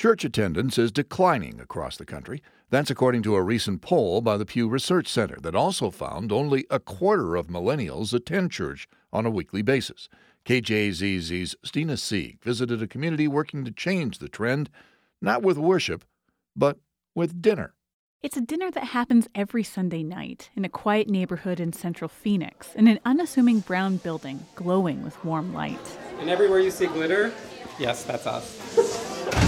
Church attendance is declining across the country. That's according to a recent poll by the Pew Research Center that also found only a quarter of millennials attend church on a weekly basis. KJZZ's Stina Sieg visited a community working to change the trend, not with worship, but with dinner. It's a dinner that happens every Sunday night in a quiet neighborhood in central Phoenix, in an unassuming brown building glowing with warm light. And everywhere you see glitter, yes, that's us.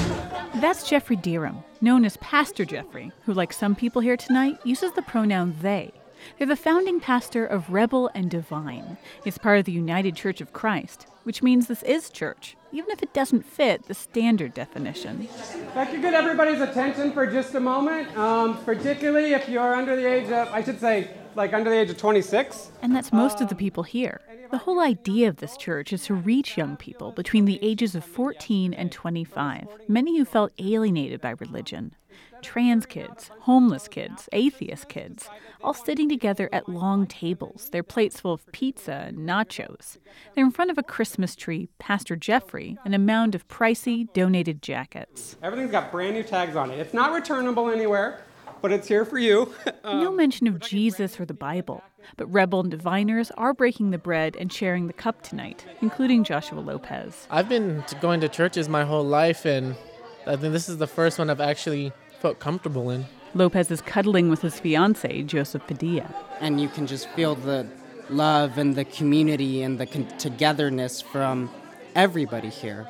That's Jeffrey Deerham, known as Pastor Jeffrey, who, like some people here tonight, uses the pronoun they. They're the founding pastor of Rebel and Divine. It's part of the United Church of Christ, which means this is church, even if it doesn't fit the standard definition. If I could get everybody's attention for just a moment, particularly if you're under the age of, under the age of 26. And that's most of the people here. The whole idea of this church is to reach young people between the ages of 14 and 25, many who felt alienated by religion. Trans kids, homeless kids, atheist kids, all sitting together at long tables, their plates full of pizza and nachos. They're in front of a Christmas tree, Pastor Jeffrey, and a mound of pricey donated jackets. Everything's got brand new tags on it. It's not returnable anywhere, but it's here for you. No mention of Jesus or the Bible. But Rebel and Diviners are breaking the bread and sharing the cup tonight, including Joshua Lopez. I've been going to churches my whole life, and I think this is the first one I've actually felt comfortable in. Lopez is cuddling with his fiancée, Joseph Padilla. And you can just feel the love and the community and the togetherness from everybody here.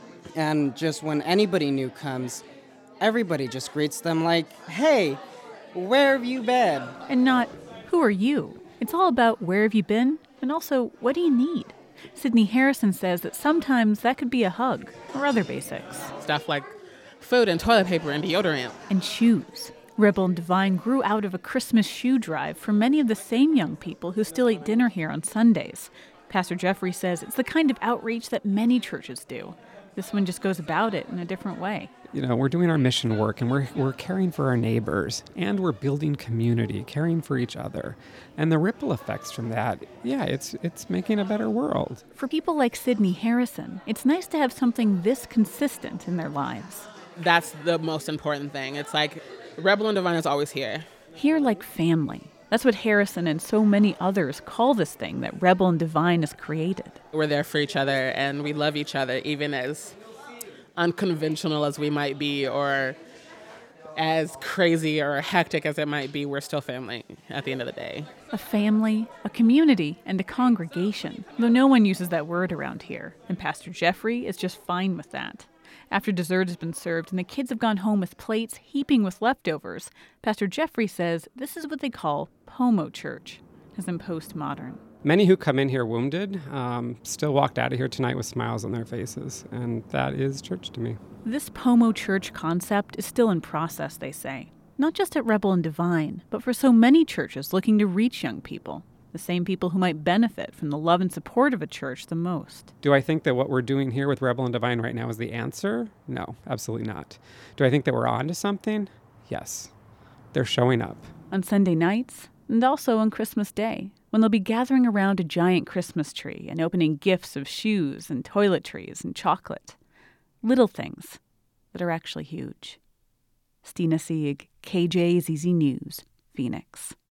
And just when anybody new comes, everybody just greets them like, hey, where have you been? And not, who are you? It's all about where have you been, and also, what do you need? Sydney Harrison says that sometimes that could be a hug, or other basics. Stuff like food and toilet paper and deodorant. And shoes. Rebel and Divine grew out of a Christmas shoe drive for many of the same young people who still eat dinner here on Sundays. Pastor Jeffrey says it's the kind of outreach that many churches do. This one just goes about it in a different way. You know, we're doing our mission work, and we're caring for our neighbors, and we're building community, caring for each other. And the ripple effects from that, it's making a better world. For people like Sydney Harrison, it's nice to have something this consistent in their lives. That's the most important thing. It's like Rebel and Divine is always here. Here like family. That's what Harrison and so many others call this thing that Rebel and Divine has created. We're there for each other, and we love each other, even as unconventional as we might be, or as crazy or hectic as it might be, we're still family at the end of the day. A family, a community, and a congregation, though no one uses that word around here, and Pastor Jeffrey is just fine with that. After dessert has been served and the kids have gone home with plates heaping with leftovers, Pastor Jeffrey says this is what they call Pomo Church, as in postmodern. Many who come in here wounded still walked out of here tonight with smiles on their faces, and that is church to me. This Pomo Church concept is still in process, they say. Not just at Rebel and Divine, but for so many churches looking to reach young people. The same people who might benefit from the love and support of a church the most. Do I think that what we're doing here with Rebel and Divine right now is the answer? No, absolutely not. Do I think that we're on to something? Yes. They're showing up. On Sunday nights, and also on Christmas Day, when they'll be gathering around a giant Christmas tree and opening gifts of shoes and toiletries and chocolate. Little things that are actually huge. Stina Sieg, KJZZ News, Phoenix.